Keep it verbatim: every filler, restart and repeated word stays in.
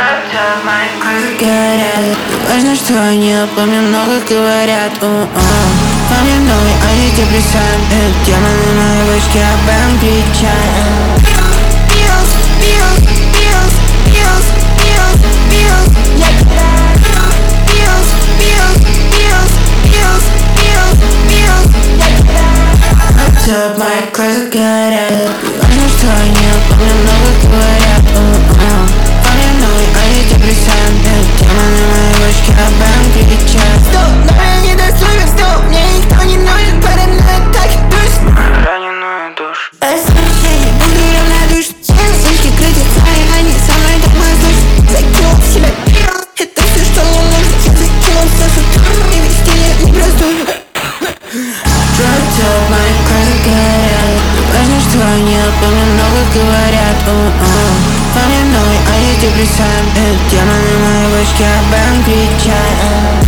Горят. Важно, что они обо мне много говорят. У-у. По мне новый антидепрессант. Демоны моей бочки об этом кричат. Pills, pills, pills, pills, pills, pills. Yeah. Pills, pills, pills, pills, pills, pills. Yeah. Up top, мои глаза горят. Важно, что они обо мне много говорят. У-у. По мне новый антидепрессант. Демоны моей бочки об этом кричат. Стоп, но я недоступен, стоп. Мне никто не нужен, паранойя так и плюс. Раненую душу. Освещение, буду равнодушен. Слышки крутятся, и они со мной дома слышат. Закинул в себя пиво, это все, что мне нужно. Я закинул все с утра, и вести я не простую. Drop top, мои глаза горят. Важно, что они обо мне много говорят. У-у. По мне новый антидепрессант. Демоны моей бочки об этом кричат.